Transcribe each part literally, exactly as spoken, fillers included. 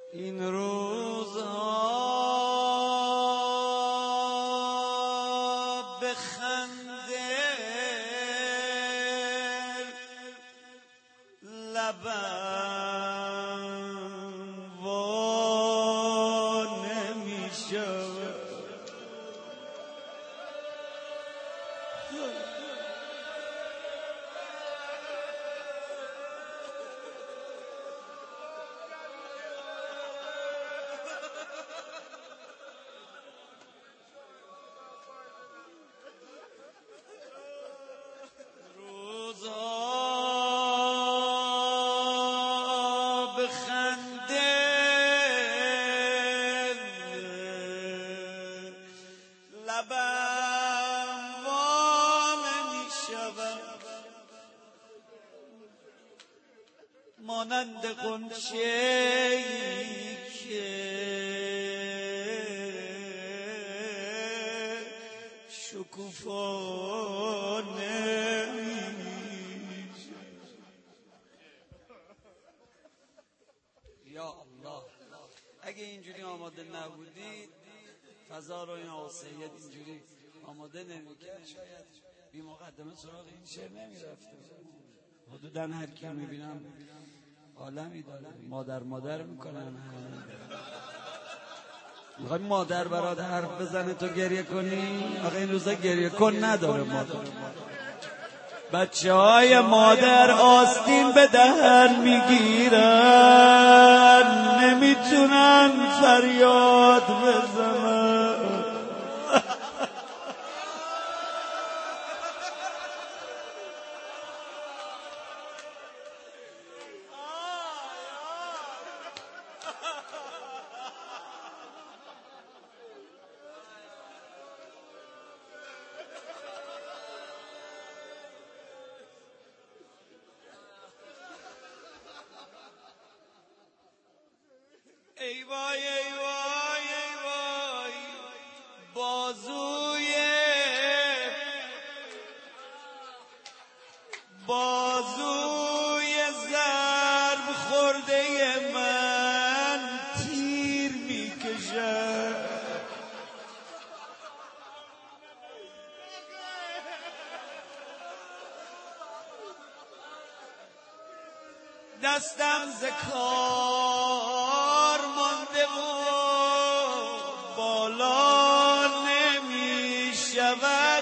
این روزها به خنده لبم وا نمی‌شود. مانند غنچه‌ای که شکوفا نمی‌شود. یا الله، اگه اینجوری آماده نبودید فضا رو این آقا سید اینجوری آماده نمی‌کرد، شاید بی مقدمه سراغ این شعر نمی‌رفتم. حدوداً هر کی می‌بینم عالمی داره مادر مادر میکنن. میخوای مادر برات حرف بزنه تو گریه کنی؟ آخه این روزا گریه کن نداره مادر. بچه های مادر آستین به دهن میگیرن، نمیتونن فریاد بزنن. ای وای ای وای ای وای، بازوی بازوی ضرب خورده من تیر میکشد. دستم ز کار مانده و بالا نمی شود،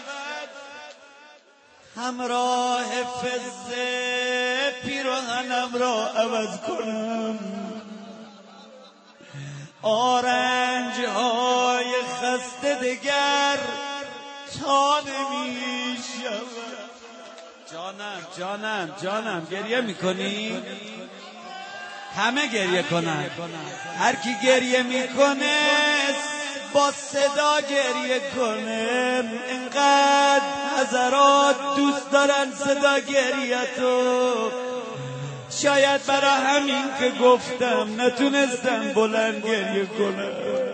همراه فزه پیراهنم را عوض کنم. آرنج های خسته دگر تا نمی شود. جانم جانم جانم گریه میکنی؟ همه گریه کنن. هر کی گریه میکنه با صدا گریه کنه. اینقدر حضرات دوست دارن صدا گریه تو، شاید برای همین که گفتم نتونستم بلند گریه کنم.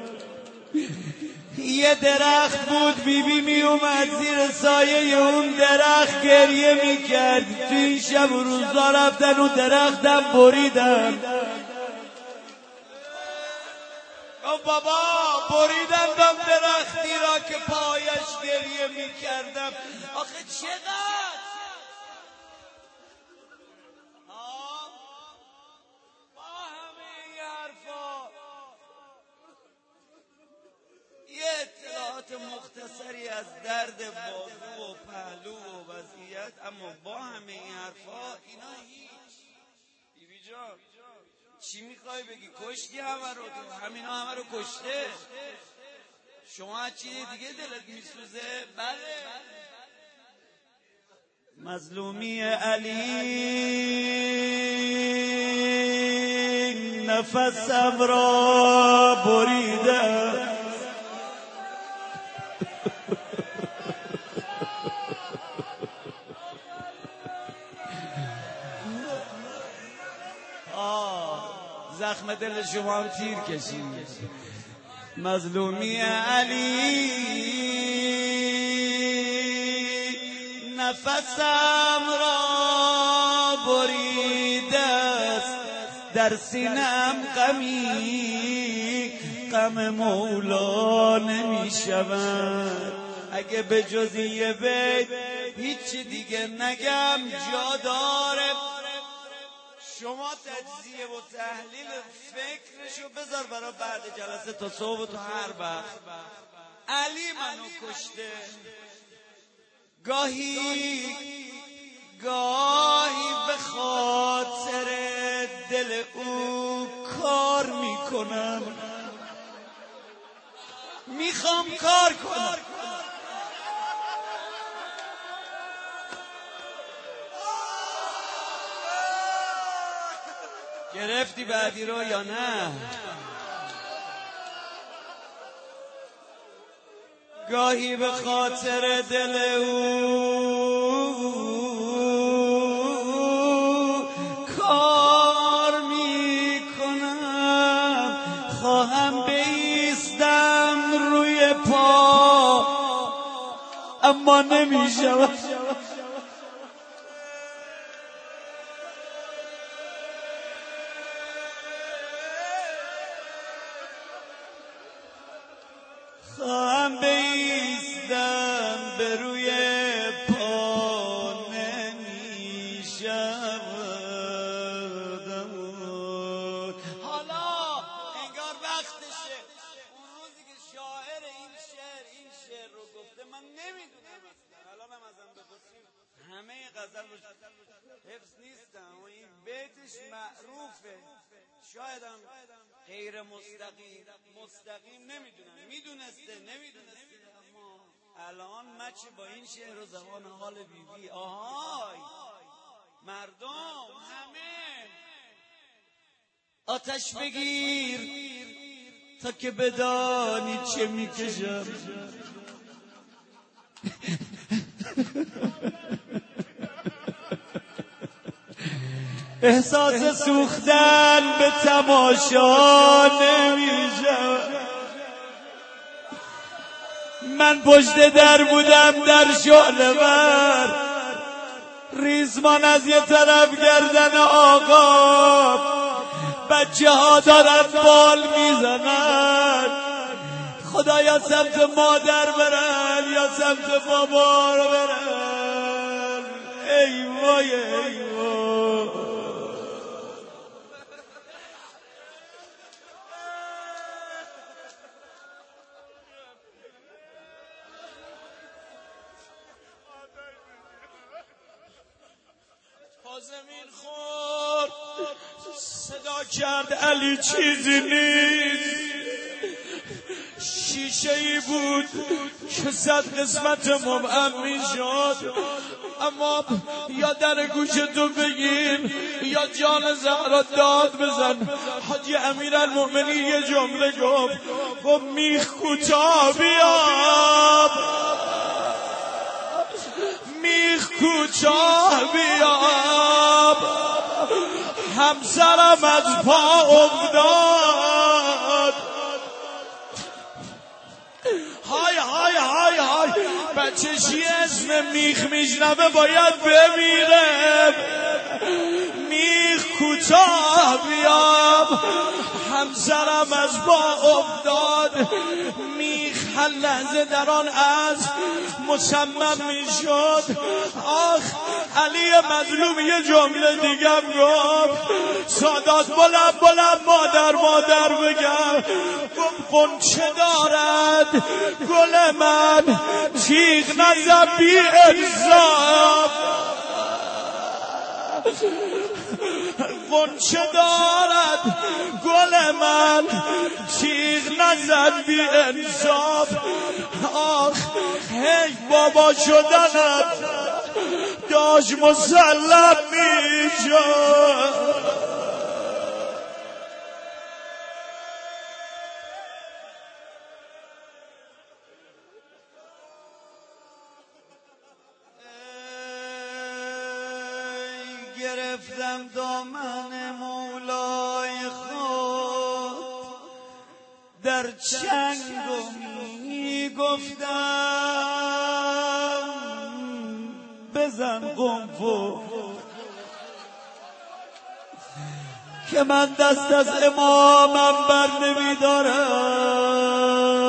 یه درخت بود، بیبی می اومد زیر سایه اون درخت گریه می کرد. تو این شب و روزا رفتن اون درختم بریدن. او بابا بریدن دم درختی را که پایش گریه می کردم. آخه چقدر اطلاعات مختصری از درد بازو و پهلو و وضعیت، اما با همه این حرفا اینا هیچ. بیبی جان چی میخوای بگی؟ کشتی همه رو، همینا همه رو کشته. شما از چیه دیگه دلت میسوزه؟ بله. مظلومی علی نفسم را بریده، زخم دل شما هم تیر کشید. مظلومی علی نفسم را بریده است، در سینم غمی غم مولا نمی شود. اگه به جز یه بیت هیچ دیگه نگم جا داره. شما تجزیه و تحلیل فکرشو بذار برای بعد جلسه تا صبح تا هر وقت. علی منو کشته، گاهی گاهی به خاطر دل او کار میکنم، میخوام کار کنم. گرفتی بعدی رو یا نه؟ گاهی به خاطر دل او کار میکنم، خواهم بایستم روی پا اما نمیشم. خواهم بایستم به روی پا نمیشم. حالا انگار وقتشه. اون روزی که شاعر این شعر این شعر رو گفته من نمیدونم اصلا. الان هم ازم بپرسیم همه غزل رو حفظ نیستم و این بیتش معروفه. شاید هم غیر مستقیم مستقیم نمیدونم، میدونسته نمیدونسته، اما الان مچ با این شعر و زبان حال بی بی. آهای مردم همه آتش بگیر تا که بدانی چه میکشم. احساس سوختن به تماشا نمیشم. من پشت در بودم در شعله ور، ریزمان از یه طرف گردن آقا، بچه ها دارن بال میزنن. خدایا سمت مادر برن یا سمت بابا رو برن. ای وای ای وای. زمین خورد صدا کرد علی چیزی نیست. شیشه ای بود که صد قسمت مبهم میشد، اما یا در گوش تو بگیر یا جان زهرا داد بزن. حاجی امیرالمؤمنین یه جمله گفت، گفت میخ کوتاه بیاب، میخ کوتاه بیاب. همسرم از پا افتاد. های های های های بچه چی اسم میخ میشنوه باید بمیره. میخ کوتاه بیاب، همسرم از پا افتاد. میخ هر لحظه در آن از مصمم میشد. آخ علی مظلوم یه جمله دیگم گفت، سادات بلند بلند مادر مادر بگم. گفت قنچه دارد گل من تیغ نزد بی انصاف. قنچه دارد گل من تیغ نزد بی انصاف. آخ هی بابا شدنت داشت مسلم میشد. گرفتم دامن مولای خود در چنگ و می گفتم بزن قنفو. که من دست از امامم بر نمیدارم.